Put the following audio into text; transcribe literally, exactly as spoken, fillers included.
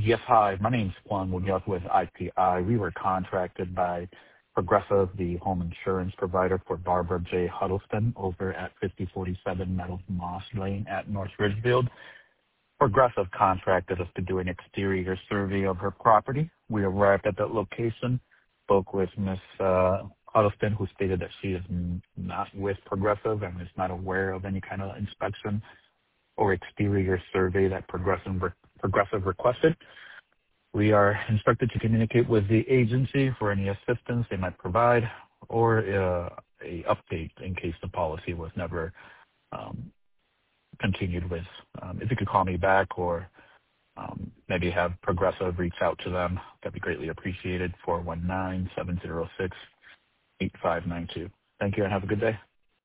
Yes, hi. My name's Juan Munoz with I P I. We were contracted by Progressive, the home insurance provider for Barbara J. Huddleston over at fifty forty-seven Meadows Moss Lane at North Ridgefield. Progressive contracted us to do an exterior survey of her property. We arrived at that location, spoke with Miss Uh, Huddleston, who stated that she is n- not with Progressive and is not aware of any kind of inspection or exterior survey that Progressive, re- Progressive requested. We are instructed to communicate with the agency for any assistance they might provide or uh, a update in case the policy was never um, continued with. Um, if you could call me back or um, maybe have Progressive reach out to them, that'd be greatly appreciated. four one nine, seven zero six, eight five nine two. Thank you and have a good day.